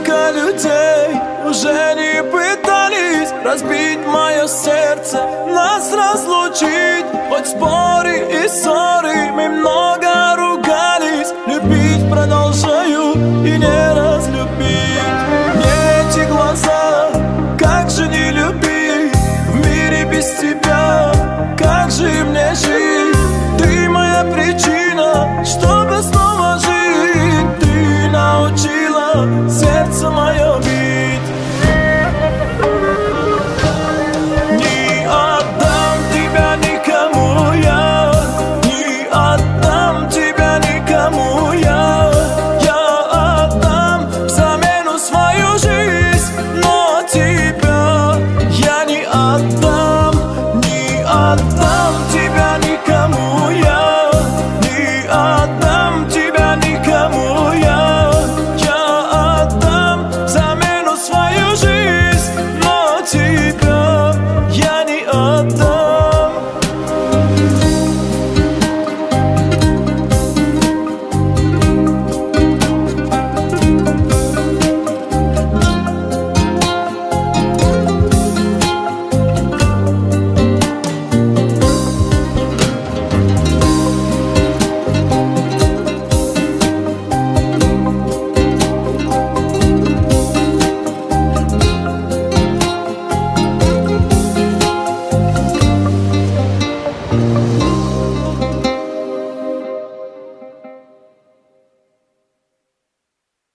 Сколько людей уже не пытались разбить мое сердце, нас разлучить. Хоть споры и ссоры, мы много ругались. Любить продолжаю и не разлюбить. Мне эти глаза, как же не любить в мире без тебя, как же мне жить? Ты моя причина, чтобы снова жить. Ты научила сердце мое